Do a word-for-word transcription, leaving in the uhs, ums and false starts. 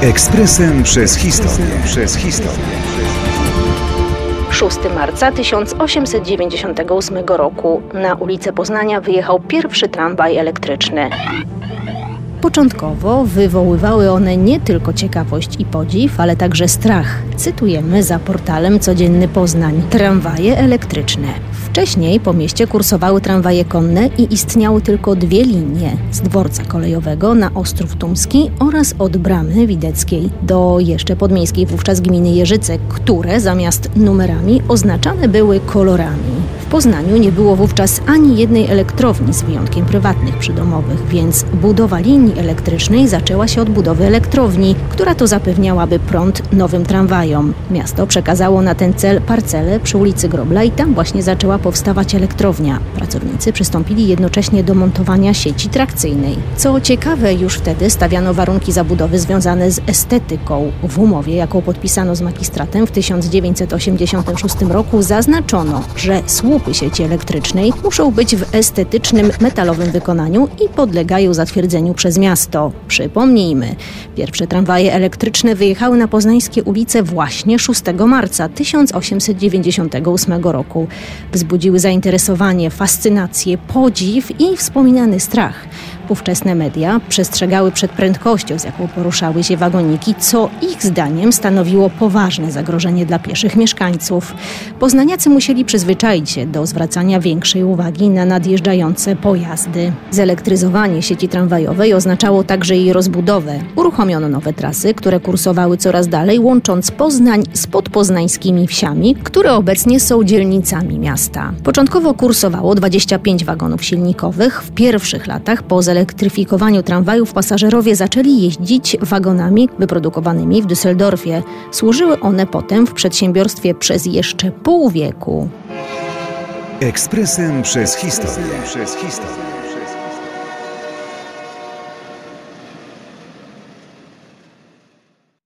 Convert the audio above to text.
Ekspresem przez historię. Przez historię. szóstego marca tysiąc osiemset dziewięćdziesiątego ósmego roku na ulicę Poznania wyjechał pierwszy tramwaj elektryczny. Początkowo wywoływały one nie tylko ciekawość i podziw, ale także strach. Cytujemy za portalem Codzienny Poznań. Tramwaje elektryczne. Wcześniej po mieście kursowały tramwaje konne i istniały tylko dwie linie. Z dworca kolejowego na Ostrów Tumski oraz od Bramy Wideckiej do jeszcze podmiejskiej wówczas gminy Jeżyce, które zamiast numerami oznaczane były kolorami. W Poznaniu nie było wówczas ani jednej elektrowni z wyjątkiem prywatnych przydomowych, więc budowa linii elektrycznej zaczęła się od budowy elektrowni, która to zapewniałaby prąd nowym tramwajom. Miasto przekazało na ten cel parcelę przy ulicy Grobla i tam właśnie zaczęła powstawać elektrownia. Pracownicy przystąpili jednocześnie do montowania sieci trakcyjnej. Co ciekawe, już wtedy stawiano warunki zabudowy związane z estetyką. W umowie, jaką podpisano z magistratem w tysiąc dziewięćset osiemdziesiątym szóstym roku, zaznaczono, że słupy sieci elektrycznej muszą być w estetycznym, metalowym wykonaniu i podlegają zatwierdzeniu przez miasto. Przypomnijmy, pierwsze tramwaje elektryczne wyjechały na poznańskie ulice właśnie szóstego marca tysiąc osiemset dziewięćdziesiątego ósmego roku. Wzbudziły zainteresowanie, fascynację, podziw i wspominany strach. Ówczesne media przestrzegały przed prędkością, z jaką poruszały się wagoniki, co ich zdaniem stanowiło poważne zagrożenie dla pieszych mieszkańców. Poznaniacy musieli przyzwyczaić się do zwracania większej uwagi na nadjeżdżające pojazdy. Zelektryzowanie sieci tramwajowej oznaczało także jej rozbudowę. Uruchomiono nowe trasy, które kursowały coraz dalej, łącząc Poznań z podpoznańskimi wsiami, które obecnie są dzielnicami miasta. Początkowo kursowało dwadzieścia pięć wagonów silnikowych. W pierwszych latach po zelektryfikowaniu tramwajów pasażerowie zaczęli jeździć wagonami wyprodukowanymi w Düsseldorfie. Służyły one potem w przedsiębiorstwie przez jeszcze pół wieku. Ekspresem przez historię. Przez historię.